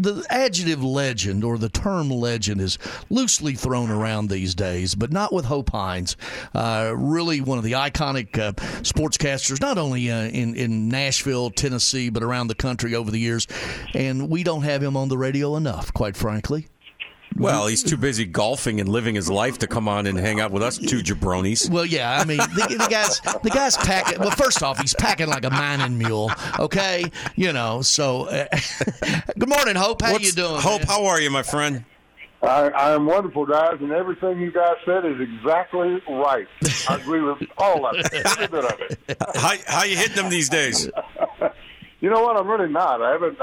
the adjective legend or the term legend is loosely thrown around these days, but not with Hope Hines. Really one of the iconic sportscasters, not only in Nashville, Tennessee, but around the country over the years. And we don't have him on the radio enough, quite frankly. Well, he's too busy golfing and living his life to come on and hang out with us two jabronis. Well, yeah, I mean, the guy's packing. Well, first off, he's packing like a mining mule. Okay, So, good morning, Hope. How you doing, Hope? Man? How are you, my friend? I am wonderful, guys, and everything you guys said is exactly right. I agree with all of it, every bit of it. How you hitting them these days? You know what? I'm really not.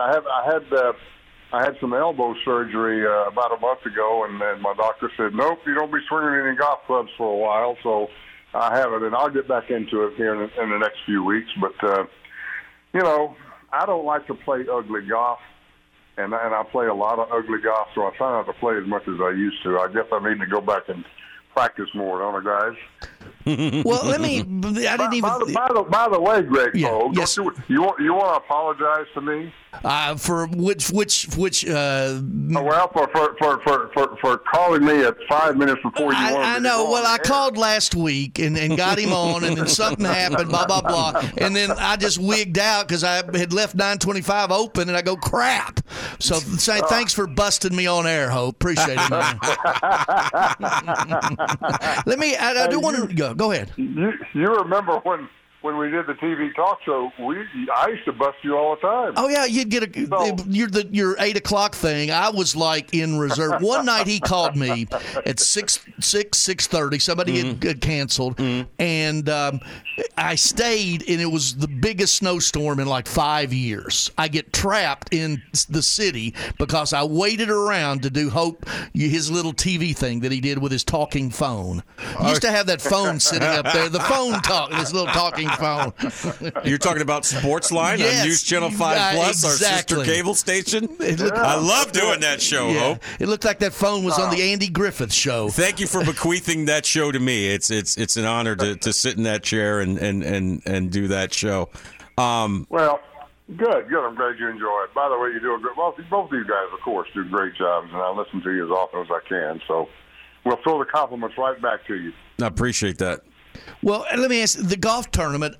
I had some elbow surgery about a month ago, and my doctor said, nope, you don't be swinging any golf clubs for a while, so I haven't, and I'll get back into it here in the next few weeks. But, I don't like to play ugly golf, and I play a lot of ugly golf, so I try not to play as much as I used to. I guess I need to go back and practice more, don't I, guys? Well, I didn't even. By the way, Greg, yes. you want to apologize to me? For which? Well, for calling me at 5 minutes before you wanted I know. Well, I called last week and got him on, and then something happened. Blah blah blah, and then I just wigged out because I had left 925 open, and I go crap. So say thanks for busting me on air, Hope. Appreciate it, man. Let me. I do want to go. Go ahead. You remember when we did the TV talk show? I used to bust you all the time. Oh yeah, you'd get your 8 o'clock thing. I was like in reserve. One night he called me at 6:30. Somebody had canceled, and I stayed, and it was the biggest snowstorm in like 5 years. I get trapped in the city because I waited around to do his little TV thing that he did with his talking phone. He used to have that phone sitting up there, the phone this little talking phone. You're talking about Sportsline on News Channel 5 Plus, exactly. Our sister cable station? I love doing that show, Hope. It looked like that phone was on the Andy Griffith Show. Thank you for bequeathing that show to me. It's an honor to sit in that chair and do that show. Well, good. I'm glad you enjoy it. By the way, you do a great. Well, both of you guys, of course, do great jobs, and I listen to you as often as I can. So we'll throw the compliments right back to you. I appreciate that. Well, let me ask, the golf tournament,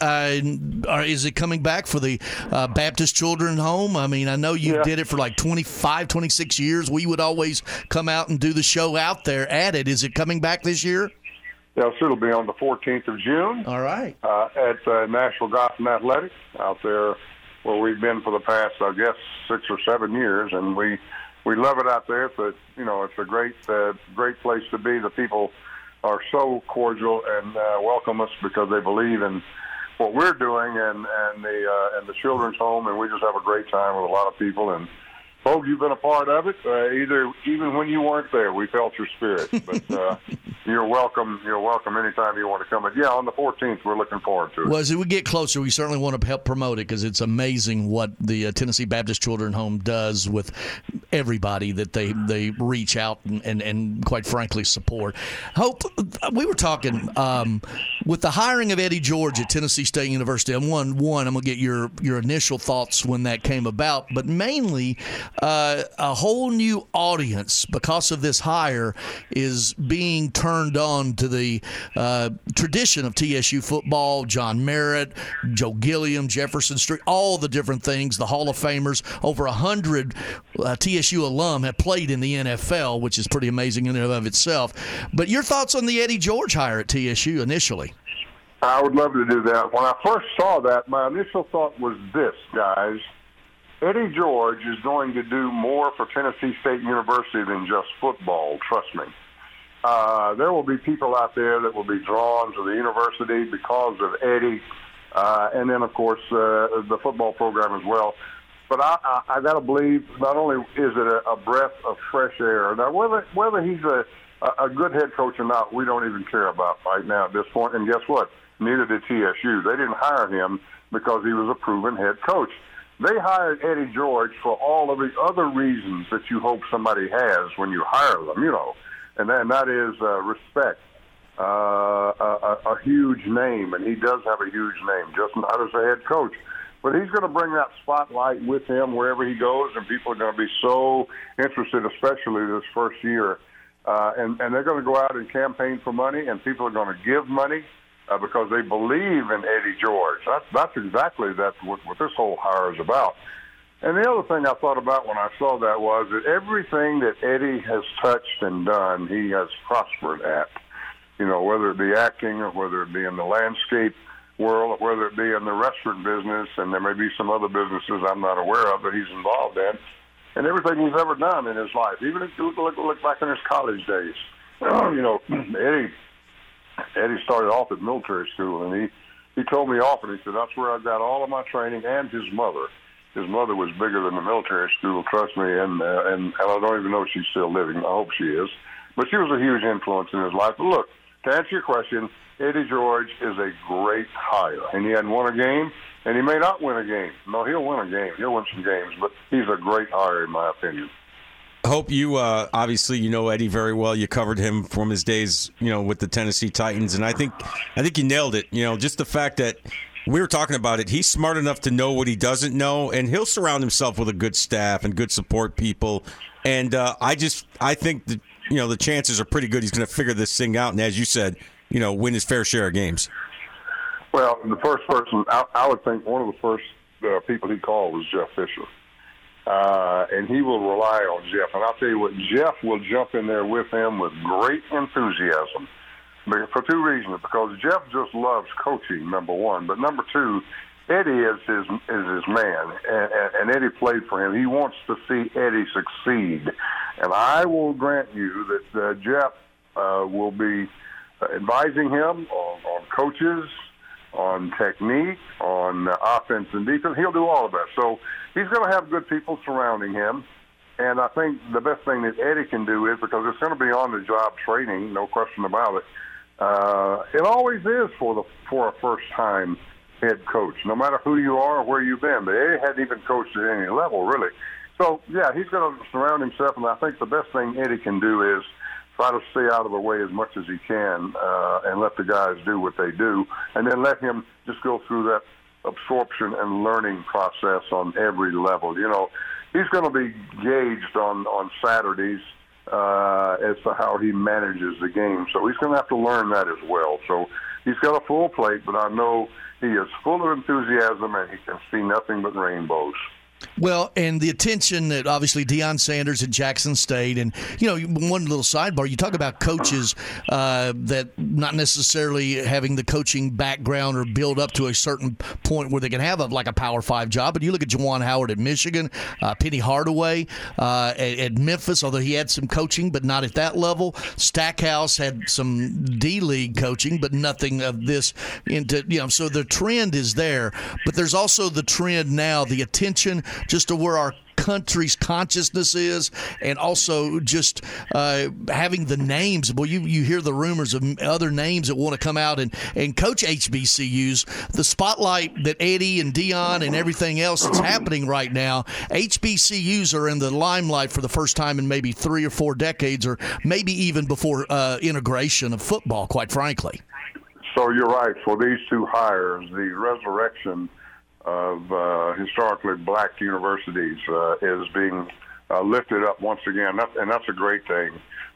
is it coming back for the Baptist Children's Home? I mean, I know you did it for like 25, 26 years. We would always come out and do the show out there at it. Is it coming back this year? Yes, it'll be on the 14th of June. All right. At Nashville Golf and Athletics out there where we've been for the past, I guess, 6 or 7 years, and we love it out there. It's a great place to be. The people are so cordial and welcome us because they believe in what we're doing and the children's home, and we just have a great time with a lot of people. And folks, you've been a part of it. Even when you weren't there, we felt your spirit. But you're welcome. You're welcome anytime you want to come. But yeah, on the 14th, we're looking forward to it. Well, as we get closer, we certainly want to help promote it because it's amazing what the Tennessee Baptist Children's Home does with everybody that they reach out and quite frankly support. Hope, we were talking with the hiring of Eddie George at Tennessee State University. I'm gonna get your initial thoughts when that came about, but mainly a whole new audience because of this hire is being turned on to the tradition of TSU football. John Merritt, Joe Gilliam, Jefferson Street, all the different things, the Hall of Famers. Over 100 TSU alum have played in the NFL, which is pretty amazing in and of itself. But your thoughts on the Eddie George hire at TSU initially? I would love to do that. When I first saw that, my initial thought was this, guys. Eddie George is going to do more for Tennessee State University than just football, trust me. There will be people out there that will be drawn to the university because of Eddie, and then, of course, the football program as well. But I got to believe not only is it a breath of fresh air. Now, whether he's a good head coach or not, we don't even care about right now at this point. And guess what? Neither did TSU. They didn't hire him because he was a proven head coach. They hired Eddie George for all of the other reasons that you hope somebody has when you hire them, and that is respect, a huge name, and he does have a huge name, just not as a head coach, But he's going to bring that spotlight with him wherever he goes, and people are going to be so interested, especially this first year. And they're going to go out and campaign for money, and people are going to give money because they believe in Eddie George. That's exactly what this whole hire is about. And the other thing I thought about when I saw that was that everything that Eddie has touched and done, he has prospered at. You know, whether it be acting or whether it be in the landscape world, or whether it be in the restaurant business, and there may be some other businesses I'm not aware of that he's involved in, and everything he's ever done in his life, even if you look back in his college days. You know, Eddie started off at military school, and he told me often, he said, that's where I got all of my training, and his mother. His mother was bigger than the military school, trust me, and I don't even know if she's still living. I hope she is. But she was a huge influence in his life. But look, to answer your question, Eddie George is a great hire. And he hadn't won a game, and he may not win a game. No, he'll win a game. He'll win some games, but he's a great hire in my opinion. Hope you obviously you know Eddie very well. You covered him from his days, you know, with the Tennessee Titans, and I think you nailed it. You know, just the fact that we were talking about it. He's smart enough to know what he doesn't know, and he'll surround himself with a good staff and good support people. And I think that, you know, the chances are pretty good he's going to figure this thing out, and as you said, you know, win his fair share of games. Well, the first person, I would think one of the first people he called was Jeff Fisher. And he will rely on Jeff. And I'll tell you what, Jeff will jump in there with him with great enthusiasm for two reasons. Because Jeff just loves coaching, number one. But number two, Eddie is his man. And Eddie played for him. He wants to see Eddie succeed. And I will grant you that Jeff will be advising him on coaches, on technique, on offense and defense. He'll do all of that. So he's going to have good people surrounding him. And I think the best thing that Eddie can do is, because it's going to be on-the-job training, no question about it, it always is for a first-time head coach, no matter who you are or where you've been. But Eddie hadn't even coached at any level, really. So, yeah, he's going to surround himself, and I think the best thing Eddie can do is try to stay out of the way as much as he can and let the guys do what they do, and then let him just go through that absorption and learning process on every level. You know, he's going to be gauged on Saturdays as to how he manages the game. So he's going to have to learn that as well. So he's got a full plate, but I know he is full of enthusiasm and he can see nothing but rainbows. Well, and the attention that obviously Deion Sanders at Jackson State, and, you know, one little sidebar, you talk about coaches that not necessarily having the coaching background or build up to a certain point where they can have a Power 5 job, but you look at Juwan Howard at Michigan, Penny Hardaway at Memphis, although he had some coaching, but not at that level. Stackhouse had some D-League coaching, but nothing of this into, you know, so the trend is there, but there's also the trend now, the attention just to where our country's consciousness is, and also just having the names. Well, you hear the rumors of other names that want to come out and coach HBCUs. The spotlight that Eddie and Deion and everything else that's happening right now, HBCUs are in the limelight for the first time in maybe 3 or 4 decades, or maybe even before integration of football, quite frankly. So you're right. For these two hires, the resurrection of historically black universities is being lifted up once again, and that's a great thing.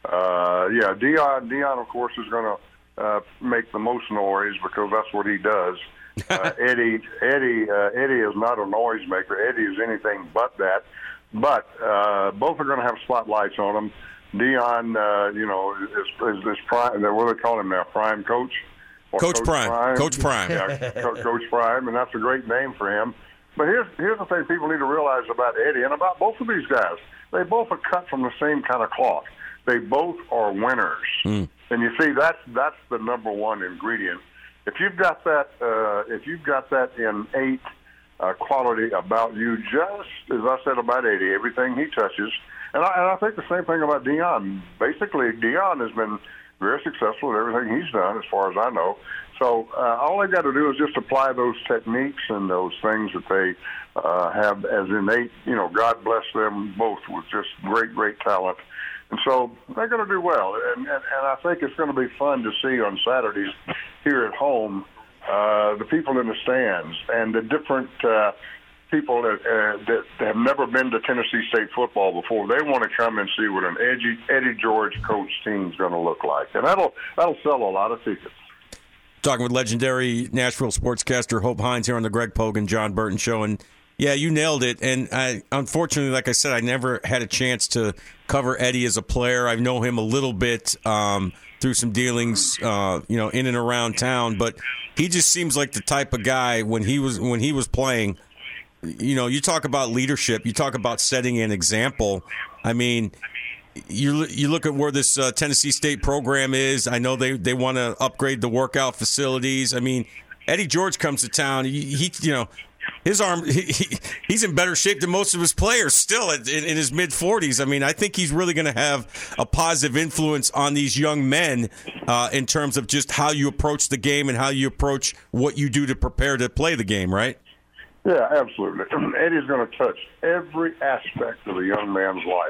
Deion, of course, is going to make the most noise because that's what he does. Eddie is not a noisemaker. Eddie is anything but that. But both are going to have spotlights on them. Deion, is this prime. What do they call him now? Prime coach. Coach Prime. Coach Prime. Yeah, Coach Prime, and that's a great name for him. But here's the thing people need to realize about Eddie and about both of these guys. They both are cut from the same kind of cloth. They both are winners. And you see, that's the number one ingredient. If you've got that innate quality about you, just as I said about Eddie, everything he touches. And I think the same thing about Deion. Basically, Deion has been very successful at everything he's done, as far as I know. So all they got to do is just apply those techniques and those things that they have as innate. You know, God bless them both with just great talent. And so they're going to do well. And I think it's going to be fun to see on Saturdays here at home the people in the stands, and the different people that have never been to Tennessee State football before. They want to come and see what an Eddie George coach team is going to look like, and that'll sell a lot of tickets. Talking with legendary Nashville sportscaster Hope Hines here on the Greg Pogan John Burton Show, and yeah, you nailed it. And unfortunately, like I said, I never had a chance to cover Eddie as a player. I know him a little bit through some dealings, in and around town, but he just seems like the type of guy when he was playing. You talk about leadership. You talk about setting an example. I mean, you look at where this Tennessee State program is. I know they want to upgrade the workout facilities. I mean, Eddie George comes to town. His arm, he's in better shape than most of his players still in his mid-40s. I mean, I think he's really going to have a positive influence on these young men in terms of just how you approach the game and how you approach what you do to prepare to play the game, right? Yeah, absolutely. Eddie's going to touch every aspect of a young man's life,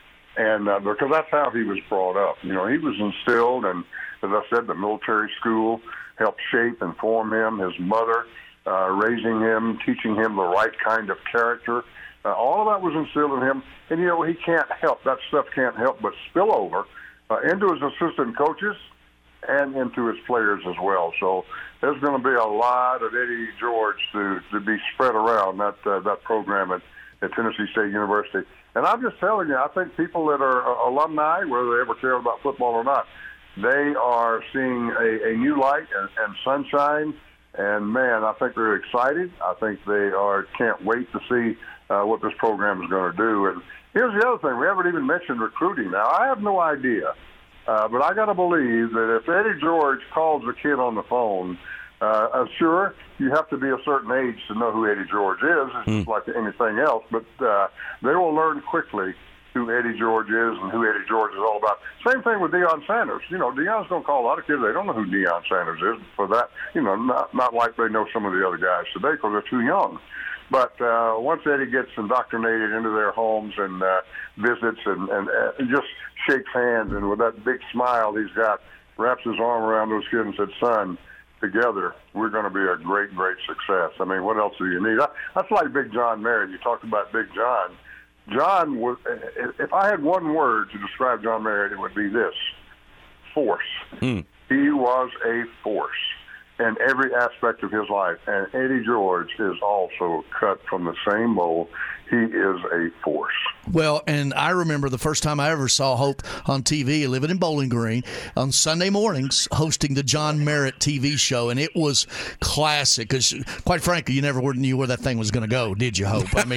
and because that's how he was brought up. He was instilled, and as I said, the military school helped shape and form him. His mother raising him, teaching him the right kind of character. All of that was instilled in him, and he can't help that stuff. Can't help but spill over into his assistant coaches and into his players as well. So there's going to be a lot of Eddie George to be spread around that program at Tennessee State University. And I'm just telling you, I think people that are alumni, whether they ever care about football or not, they are seeing a new light and sunshine. And, man, I think they're excited. I think they can't wait to see what this program is going to do. And here's the other thing. We haven't even mentioned recruiting. Now, I have no idea. But I got to believe that if Eddie George calls a kid on the phone, sure, you have to be a certain age to know who Eddie George is. It's just like anything else. But they will learn quickly who Eddie George is and who Eddie George is all about. Same thing with Deion Sanders. Deion's going to call a lot of kids. They don't know who Deion Sanders is. For that, not like they know some of the other guys today because they're too young. But once Eddie gets indoctrinated into their homes and visits and just shakes hands, and with that big smile he's got, wraps his arm around those kids and said, son, together we're going to be a great, great success. I mean, what else do you need? That's like Big John Merritt. You talked about Big John. John was, if I had one word to describe John Merritt, it would be this: force. He was a force in every aspect of his life. And Eddie George is also cut from the same mold. He is a force. Well, and I remember the first time I ever saw Hope on TV, living in Bowling Green, on Sunday mornings, hosting the John Merritt TV show, and it was classic because, quite frankly, you never knew where that thing was going to go, did you, Hope? I mean,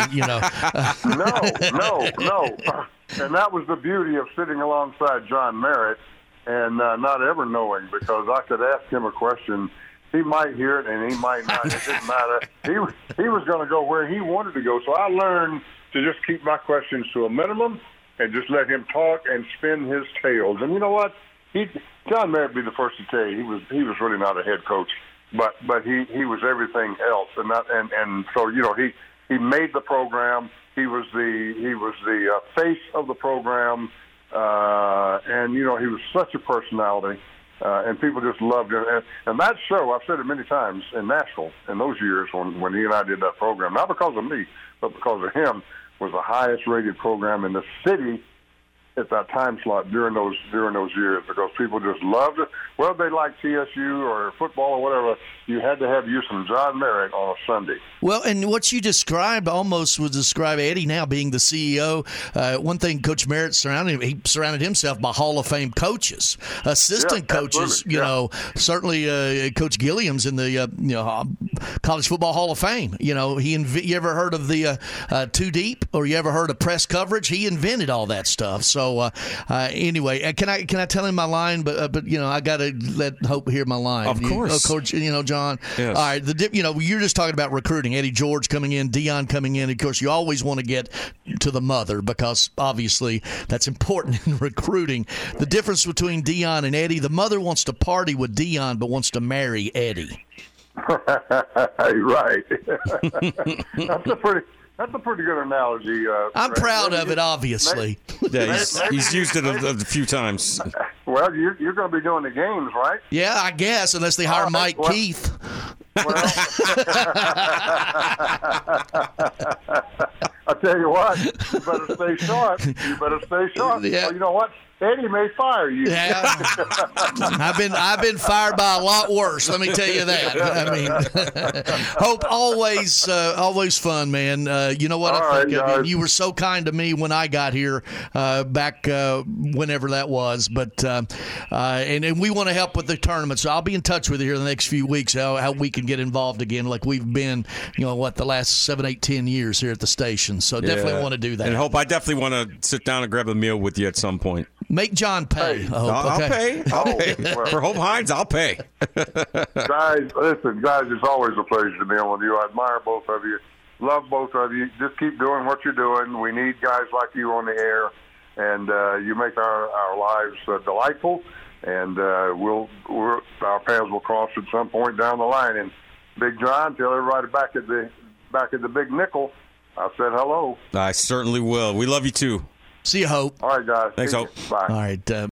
No. And that was the beauty of sitting alongside John Merritt and not ever knowing, because I could ask him a question. He might hear it and he might not. It didn't matter. He was going to go where he wanted to go. So I learned to just keep my questions to a minimum and just let him talk and spin his tales. And you know what? John Merritt would be the first to tell you he was really not a head coach, but he was everything else. And so he made the program. He was the face of the program, and he was such a personality. And people just loved him. And that show, I've said it many times, in Nashville, in those years when he and I did that program, not because of me, but because of him, was the highest rated program in the city at that time slot during those years, because people just loved it. Whether they liked TSU or football or whatever, you had to have some John Merritt on a Sunday. Well, and what you described almost would describe Eddie now being the CEO. One thing Coach Merritt he surrounded himself by Hall of Fame coaches, assistant coaches. Certainly Coach Gilliam's in the College Football Hall of Fame. You ever heard of the Two Deep, or you ever heard of press coverage? He invented all that stuff. So anyway, can I tell him my line? But I got to let Hope hear my line. Of course, Coach. John. Yes. All right. You're just talking about recruiting. Eddie George coming in, Deion coming in. Of course, you always want to get to the mother, because obviously that's important in recruiting. The difference between Deion and Eddie: the mother wants to party with Deion, but wants to marry Eddie. Right. That's a pretty good analogy. I'm proud of it, obviously. Yeah, he's used it a few times. Well, you're going to be doing the games, right? Yeah, I guess, unless they hire Mike Keith. Well, I tell you what, you better stay sharp. Yeah. Well, you know what? Eddie may fire you. Yeah, I've been fired by a lot worse. Let me tell you that. I mean, Hope, always fun, man. You know what? I mean, you were so kind to me when I got here back whenever that was. But and we want to help with the tournament, so I'll be in touch with you here in the next few weeks how we can get involved again, like we've been. The last 7, 8, 10 years here at the station. So definitely want to do that. And Hope, I definitely want to sit down and grab a meal with you at some point. Make John pay. I'll pay. Well, for Hope Hines, I'll pay. Guys, it's always a pleasure to be on with you. I admire both of you. Love both of you. Just keep doing what you're doing. We need guys like you on the air, and you make our lives delightful. And our paths will cross at some point down the line. And Big John, tell everybody back at the Big Nickel, I said hello. I certainly will. We love you too. See you, Hope. All right, guys. Thanks, Hope. Bye. All right.